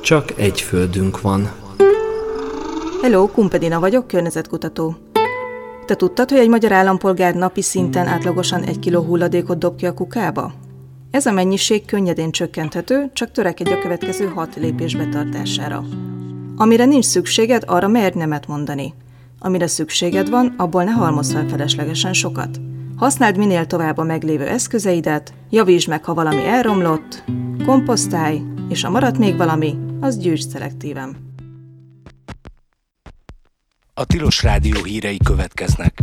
Csak egy földünk van. Hello, Kumpedina vagyok, környezetkutató. Te tudtad, hogy egy magyar állampolgár napi szinten átlagosan 1 kiló hulladékot dob ki a kukába? Ez a mennyiség könnyedén csökkenthető, csak törekedj a következő 6 lépés betartására. Amire nincs szükséged, arra merj nemet mondani. Amire szükséged van, abból ne halmozz fel feleslegesen sokat. Használd minél tovább a meglévő eszközeidet, javítsd meg, ha valami elromlott, komposztálj, és ha maradt még valami, az gyűjtsd szelektíven. A Tilos Rádió hírei következnek.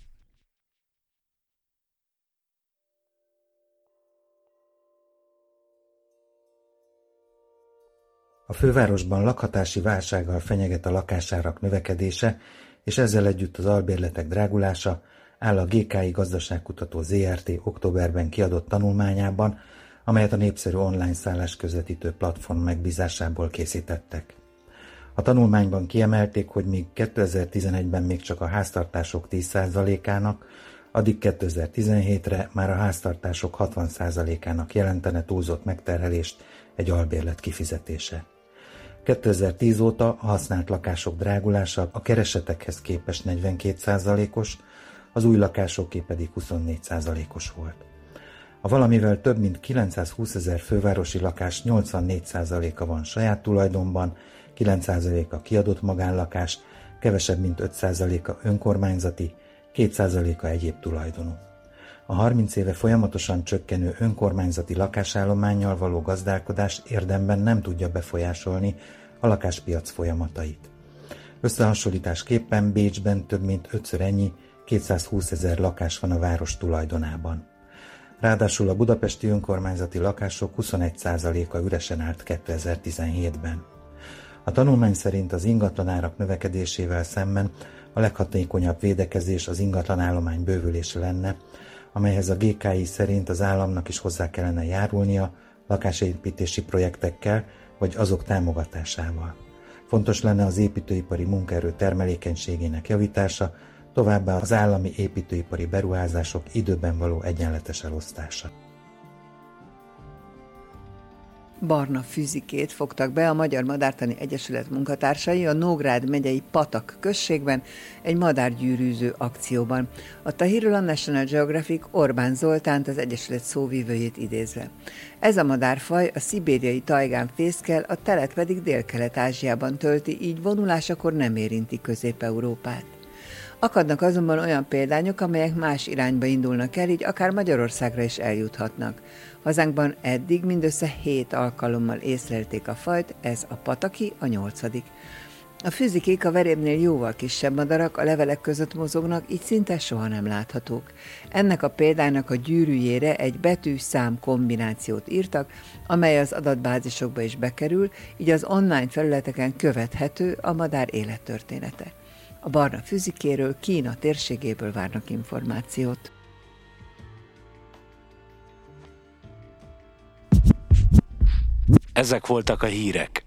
A fővárosban lakhatási válsággal fenyeget a lakásárak növekedése, és ezzel együtt az albérletek drágulása, áll a GKI Gazdaságkutató Zrt. Októberben kiadott tanulmányában, amelyet a népszerű online szállásközvetítő platform megbízásából készítettek. A tanulmányban kiemelték, hogy míg 2011-ben még csak a háztartások 10%-ának, addig 2017-re már a háztartások 60%-ának jelentene túlzott megterhelést egy albérlet kifizetése. 2010 óta a használt lakások drágulása a keresetekhez képest 42%-os, az új lakásoké pedig 24%-os volt. A valamivel több mint 920 000 fővárosi lakás 84%-a van saját tulajdonban, 9%-a kiadott magánlakás, kevesebb mint 5%-a önkormányzati, 2%-a egyéb tulajdonú. A 30 éve folyamatosan csökkenő önkormányzati lakásállománnyal való gazdálkodás érdemben nem tudja befolyásolni a lakáspiac folyamatait. Összehasonlításképpen Bécsben több mint 5-ször ennyi, 220 000 lakás van a város tulajdonában. Ráadásul a budapesti önkormányzati lakások 21%-a üresen állt 2017-ben. A tanulmány szerint az ingatlanárak növekedésével szemben a leghatékonyabb védekezés az ingatlanállomány bővülése lenne, amelyhez a GKI szerint az államnak is hozzá kellene járulnia lakásépítési projektekkel vagy azok támogatásával. Fontos lenne az építőipari munkaerő termelékenységének javítása, továbbá az állami építőipari beruházások időben való egyenletes elosztása. Barna füzikét fogtak be a Magyar Madártani Egyesület munkatársai a Nógrád megyei Patak községben egy madárgyűrűző akcióban. A Tahirről a National Geographic Orbán Zoltánt, az Egyesület szóvivőjét idézve. Ez a madárfaj a szibériai tajgán fészkel, a telet pedig Délkelet-Ázsiában tölti, így vonulásakor nem érinti Közép-Európát. Akadnak azonban olyan példányok, amelyek más irányba indulnak el, így akár Magyarországra is eljuthatnak. Hazánkban eddig mindössze 7 alkalommal észlelték a fajt, ez a pataki a 8. A füzikék a verébnél jóval kisebb madarak, a levelek között mozognak, így szinte soha nem láthatók. Ennek a példának a gyűrűjére egy betű-szám kombinációt írtak, amely az adatbázisokba is bekerül, így az online felületeken követhető a madár élettörténete. A barna füzikéről Kína térségéből várnak információt. Ezek voltak a hírek.